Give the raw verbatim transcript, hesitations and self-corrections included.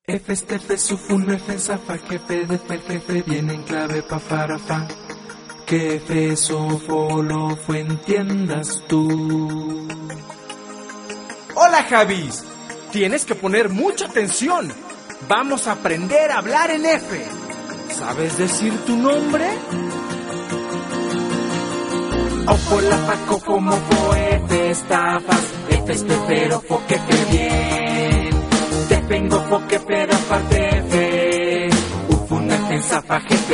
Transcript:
F este F sufun F zafa jefe de fer jefe viene en clave pa farafa. Que F sofolo fue entiendas tú. Hola Javis, tienes que poner mucha atención. Vamos a aprender a hablar en F. ¿Sabes decir tu nombre? Ofo la faco como fo F estafas. F es pero fo que fe bien. Te vengo fo que pero aparte F. Ufun F zafa jefe.